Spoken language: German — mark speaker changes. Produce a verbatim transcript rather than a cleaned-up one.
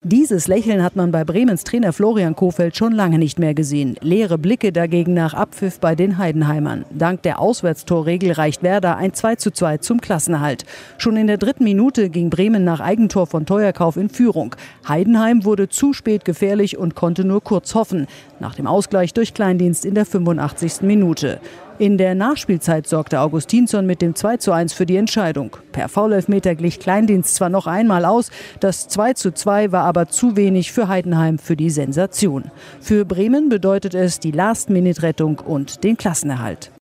Speaker 1: Dieses Lächeln hat man bei Bremens Trainer Florian Kohfeldt schon lange nicht mehr gesehen. Leere Blicke dagegen nach Abpfiff bei den Heidenheimern. Dank der Auswärtstorregel reicht Werder ein zwei zu zwei zum Klassenerhalt. Schon in der dritten Minute ging Bremen nach Eigentor von Teuerkauf in Führung. Heidenheim wurde zu spät gefährlich und konnte nur kurz hoffen. Nach dem Ausgleich durch Kleindienst in der fünfundachtzigsten Minute. In der Nachspielzeit sorgte Augustinsson mit dem zwei zu eins für die Entscheidung. Per Foulelfmeter glich Kleindienst zwar noch einmal aus, das zwei zu zwei war aber zu wenig für Heidenheim für die Sensation. Für Bremen bedeutet es die Last-Minute-Rettung und den Klassenerhalt.